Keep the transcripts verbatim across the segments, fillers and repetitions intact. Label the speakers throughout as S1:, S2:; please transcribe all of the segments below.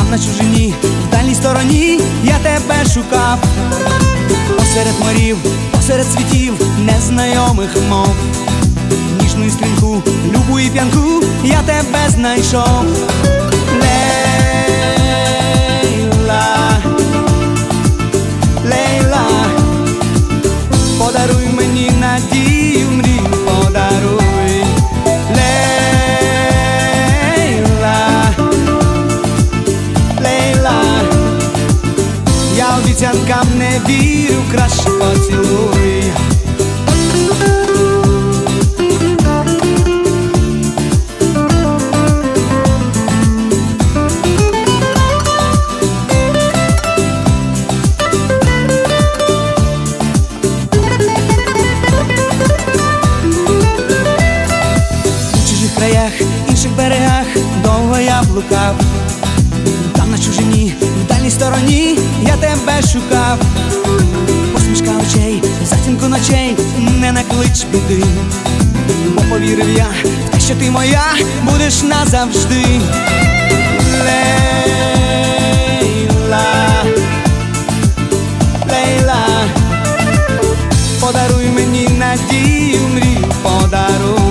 S1: Там на чужині, в дальній стороні я тебе шукав. Посеред морів, посеред світів, незнайомих мов. Ніжну і стрімку, любу і п'янку я тебе знайшов. Лейла, Лейла, подаруй мені надію, мрію подаруй. Лейла, Лейла, я обіцянкам не вірю, краще поцілуй. В інших берегах довго я блукав. Там на чужині, в дальній стороні я тебе шукав. Посмішка очей, затінку ночей, не наклич біди. Бо повірив я в те, що ти моя, будеш назавжди. Лейла, Лейла, подаруй мені надію, мрію подаруй.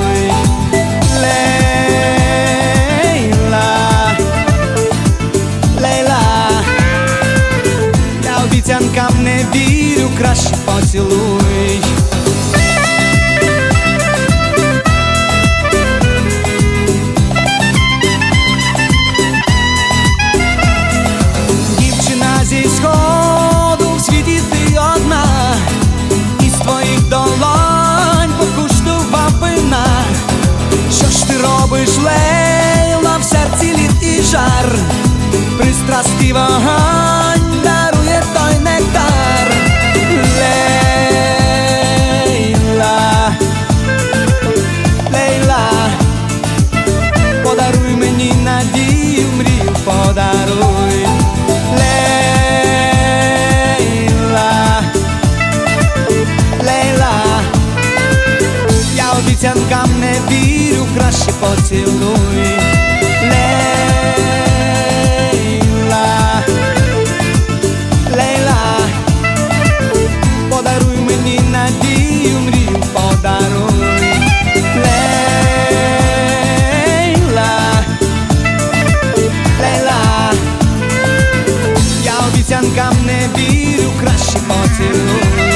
S1: Обіцянкам не вірю, краще поцілуй. Дівчина зі сходу, в світі ти одна, із твоїх долонь покуштував вина. Що ж ти робиш, Лейла, в серці лід і жар, пристрастий вогонь дарує той нектар. Лейла, Лейла, подаруй мені надію, мрію подаруй. Лейла, Лейла, я обіцянкам не вірю, краще поцілуй. Подаруй мені надію, мрію подаруй. Лейла, Лейла, я обіцянкам не вірю, краще поцілуй.